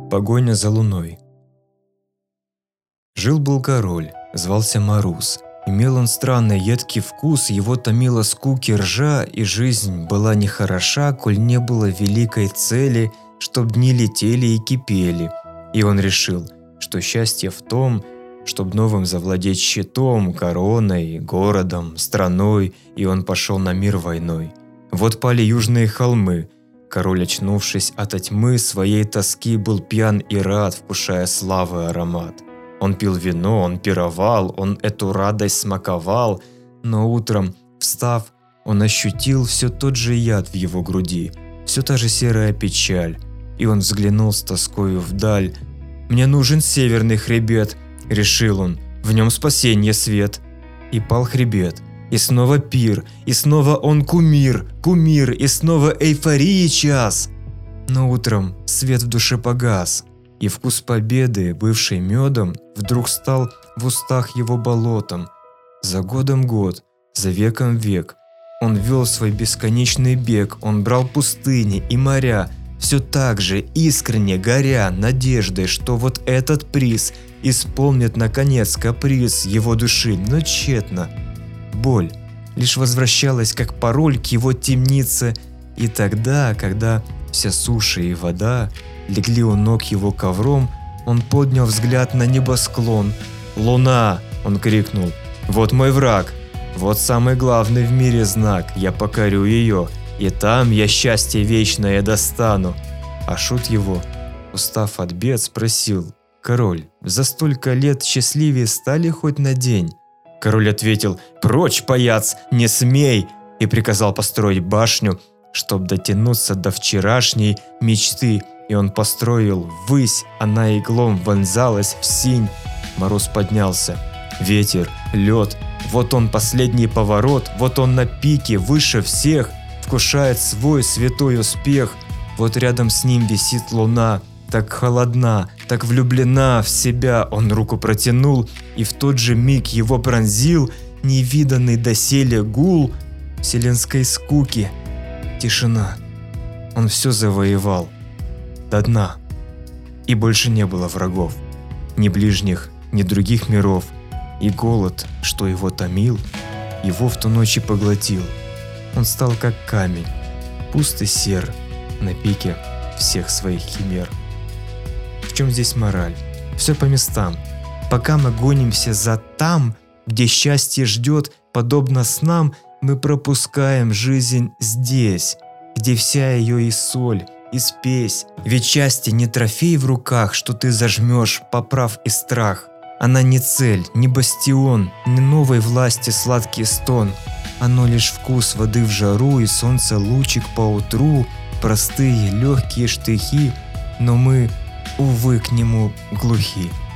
Погоня за луной. Жил-был король, звался Марус. Имел он странный едкий вкус, его томила скуки ржа, и жизнь была нехороша, коль не было великой цели, чтоб дни летели и кипели. И он решил, что счастье в том, чтоб новым завладеть щитом, короной, городом, страной, и он пошел на мир войной. Вот пали южные холмы. Король, очнувшись ото тьмы, своей тоски был пьян и рад, вкушая славы аромат. Он пил вино, он пировал, он эту радость смаковал, но утром, встав, он ощутил все тот же яд в его груди, все та же серая печаль, и он взглянул с тоскою вдаль. «Мне нужен северный хребет», — решил он, — «в нем спасенье свет». И пал хребет. И снова пир, и снова он кумир, и снова эйфории час. Но утром свет в душе погас, и вкус победы, бывший медом, вдруг стал в устах его болотом. За годом год, за веком век, он вел свой бесконечный бег, он брал пустыни и моря, все так же искренне горя надеждой, что вот этот приз исполнит наконец каприз его души, но тщетно. Боль лишь возвращалась как пароль к его темнице, и тогда, когда вся суша и вода легли у ног его ковром, он поднял взгляд на небосклон. «Луна!» – он крикнул. «Вот мой враг! Вот самый главный в мире знак! Я покорю ее, и там я счастье вечное достану!» А шут его, устав от бед, спросил: «Король, за столько лет счастливее стали хоть на день?» Король ответил: «Прочь, паяц, не смей!» и приказал построить башню, чтоб дотянуться до вчерашней мечты. И он построил ввысь, она иглом вонзалась в синь. Мороз поднялся. Ветер, лед, вот он последний поворот, вот он на пике, выше всех, вкушает свой святой успех. Вот рядом с ним висит луна, так холодна, так влюблена в себя. Он руку протянул, и в тот же миг его пронзил невиданный доселе гул вселенской скуки. Тишина. Он все завоевал до дна, и больше не было врагов, ни ближних, ни других миров, и голод, что его томил, его в ту ночь и поглотил. Он стал как камень, пуст и сер, на пике всех своих химер. В чем здесь мораль? Все по местам. Пока мы гонимся за там, где счастье ждет, подобно снам, мы пропускаем жизнь здесь, где вся ее и соль, и спесь. Ведь счастье не трофей в руках, что ты зажмешь, поправ и страх. Она не цель, не бастион, не новой власти сладкий стон. Оно лишь вкус воды в жару и солнце лучик поутру, простые легкие штрихи, но мы, увы, к нему глухи.